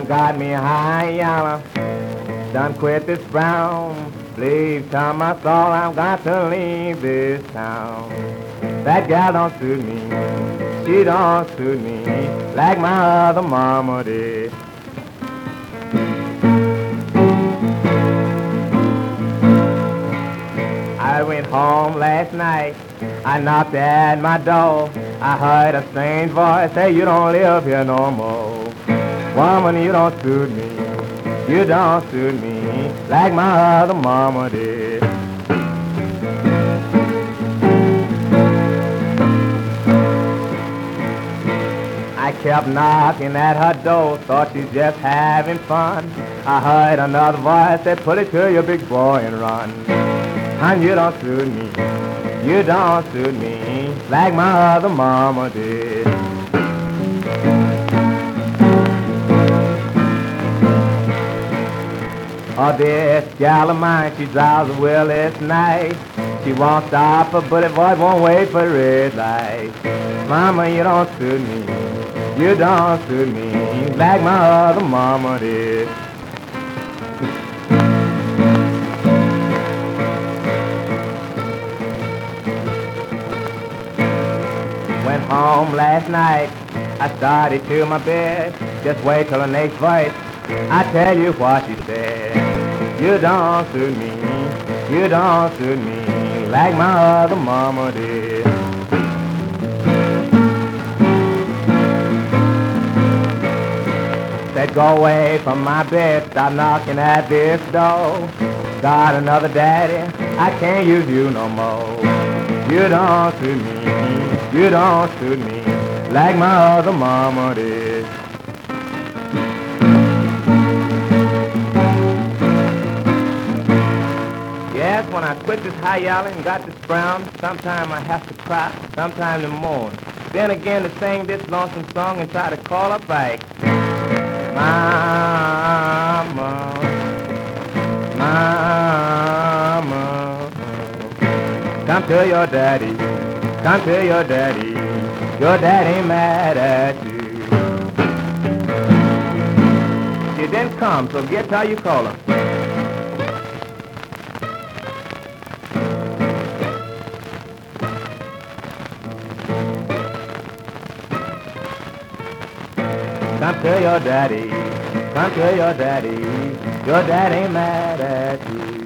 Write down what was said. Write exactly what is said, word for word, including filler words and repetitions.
got me high yellow. Done quit this brown. Please tell my soul I've got to leave this town. That gal don't suit me. She don't suit me like my other mama did. I went home last night. I knocked at my door. I heard a strange voice say, you don't live here no more. Woman, you don't suit me. You don't suit me like my other mama did. I kept knocking at her door, thought she's just having fun. I heard another voice say, put it to your big boy and run. And you don't suit me, you don't suit me like my other mama did. Oh, this gal of mine, she drives a Willys night. She won't stop, a bullet boy won't wait for the red light. Mama, you don't suit me, you don't suit me like my other mama did. Went home last night, I started to my bed. Just wait till the next voice, I tell you what she said. You don't suit me, you don't suit me like my other mama did. Said go away from my bed, stop knocking at this door. Got another daddy, I can't use you no more. You don't suit me, you don't suit me like my other mama did. Yes, when I quit this high yelling and got this brown, sometime I have to cry, sometime to mourn. Then again to sing this lonesome song and try to call her back. Mama, mama, come to your daddy, come to your daddy, your daddy mad at you. She didn't come, so guess how you call her. Come to your daddy, come to your daddy, your daddy mad at you.